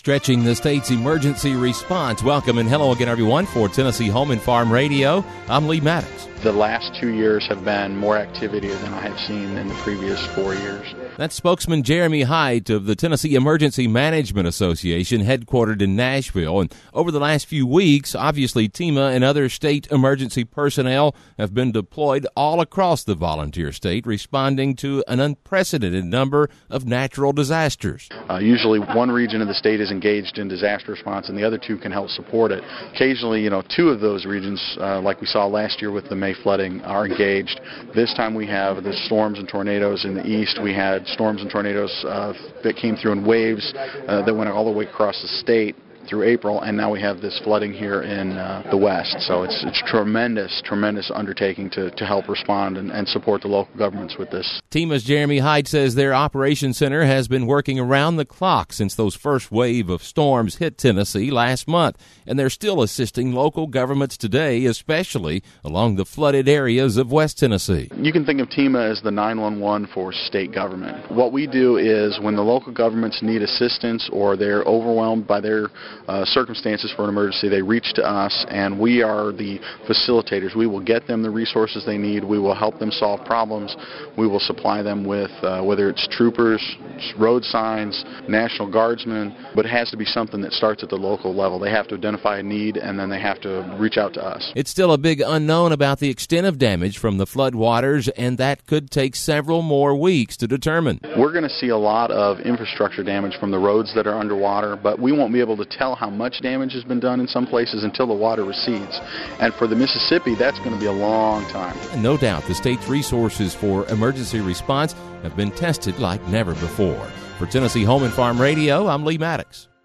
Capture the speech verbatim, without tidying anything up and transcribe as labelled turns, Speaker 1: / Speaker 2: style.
Speaker 1: stretching the state's emergency response. Welcome and hello again, everyone, for Tennessee Home and Farm Radio. I'm Lee Maddox.
Speaker 2: The last two years have been more activity than I have seen in the previous four years.
Speaker 1: That's spokesman Jeremy Height of the Tennessee Emergency Management Association, headquartered in Nashville. And over the last few weeks, obviously, TEMA and other state emergency personnel have been deployed all across the volunteer state, responding to an unprecedented number of natural disasters.
Speaker 2: Uh, usually one region of the state is engaged in disaster response, and the other two can help support it. Occasionally, you know, two of those regions, uh, like we saw last year with the May flooding, are engaged. This time we have the storms and tornadoes in the east. We had storms and tornadoes uh, that came through in waves uh, that went all the way across the state through April, and now we have this flooding here in uh, the west. So it's it's tremendous, tremendous undertaking to, to help respond and, and support the local governments with this.
Speaker 1: TEMA's Jeremy Height says their operations center has been working around the clock since those first wave of storms hit Tennessee last month, and they're still assisting local governments today, especially along the flooded areas of West Tennessee.
Speaker 2: You can think of TEMA as the nine one one for state government. What we do is when the local governments need assistance or they're overwhelmed by their Uh, circumstances for an emergency, they reach to us, and we are the facilitators. We will get them the resources they need. We will help them solve problems. We will supply them with, uh, whether it's troopers, road signs, National Guardsmen, but it has to be something that starts at the local level. They have to identify a need, and then they have to reach out to us.
Speaker 1: It's still a big unknown about the extent of damage from the flood waters, and that could take several more weeks to determine.
Speaker 2: We're going to see a lot of infrastructure damage from the roads that are underwater, but we won't be able to tell how much damage has been done in some places until the water recedes. And for the Mississippi, that's going to be a long time.
Speaker 1: And no doubt the state's resources for emergency response have been tested like never before. For Tennessee Home and Farm Radio, I'm Lee Maddox.